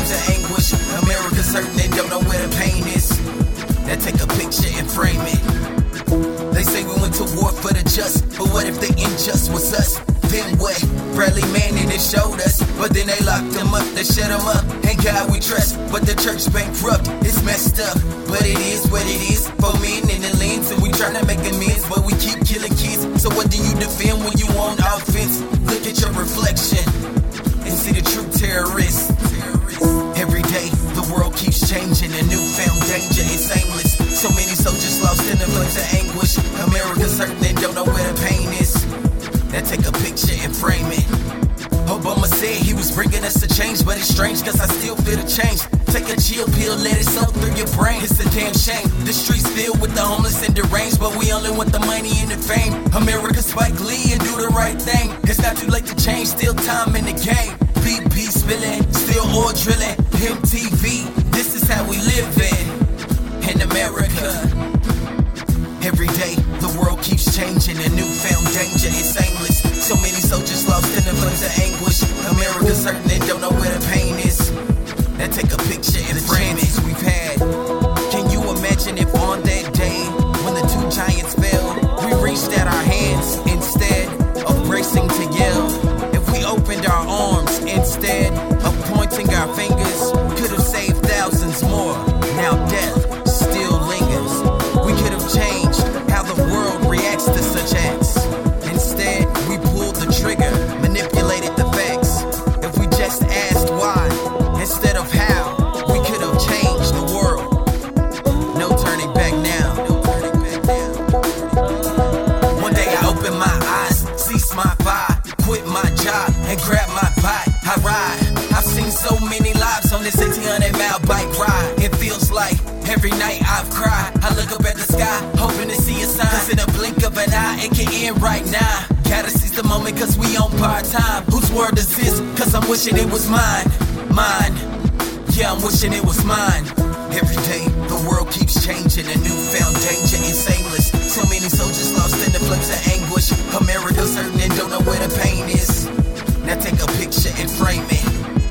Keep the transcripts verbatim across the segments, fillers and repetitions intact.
flames of anguish. America's hurting and don't know where the pain is. Now take a picture and frame it. They say we went to war for the just, but what if the unjust was us? Then what? Bradley Manning, it showed us, but then they locked them up, they shut them up. And God we trust, but the church bankrupt. It's messed up, but it is what it is. For men in the lanes, and we tryna make amends, but we keep killing kids. So what do you defend when you on offense? Look at your reflection and see the true terrorists. Every day, the world keeps changing, a newfound danger is aimless. So many soldiers lost in the flames of anguish. America's hurting and don't know where the pain is. Now take a picture and frame it. Obama said he was bringing us a change, but it's strange cause I still feel the change. Take a chill pill, let it soak through your brain. It's a damn shame. The streets filled with the homeless and deranged, but we only want the money and the fame. America Spike Lee and do the right thing. It's not too late to change, still time in the game. B P spilling, still oil drilling. M T V, this is how we live in in America. Every day, the world keeps changing, a newfound danger is aimless. So many soldiers lost in the flames of anguish. America's hurting and don't know where the pain is. Now take a picture and frame it. We've had. Can you imagine if on that day when the two giants fell, we reached out our hands instead of bracing to yell? If we opened our arms instead of pointing our fingers, could have saved thousands more. Now death still lingers. We could have changed how the world reacts to such acts. Instead, we pulled the trigger, manipulated the facts. If we just asked why instead of how, we could have changed the world. No turning back now. One day I open my eyes, cease my vibe, quit my job and grab my bike. I ride. I've seen so many lives on this eighteen hundred mile bike ride. It feels like every night I've cried. I look up at the sky, hoping to see a sign. Cause in a blink of an eye, it can end right now. Gotta seize the moment cause we on part-time. Whose word is this? Cause I'm wishing it was mine. Mine. Yeah, I'm wishing it was mine. Every day, the world keeps changing, a newfound danger is aimless. So many soldiers lost in the flames of anguish. America's hurting and don't know where the pain is. Now take a picture and frame it.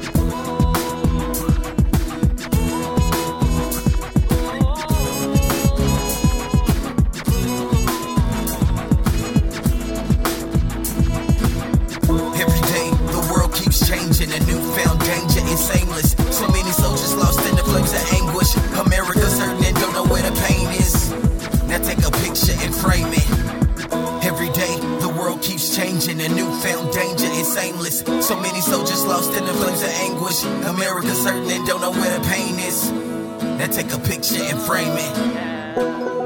Changing, a newfound danger is aimless. So many soldiers lost in the flames of anguish. America's hurting and don't know where the pain is. Now take a picture and frame it. Every day, the world keeps changing, a newfound danger is aimless. So many soldiers lost in the flames of anguish. America's hurting and don't know where the pain is. Now take a picture and frame it.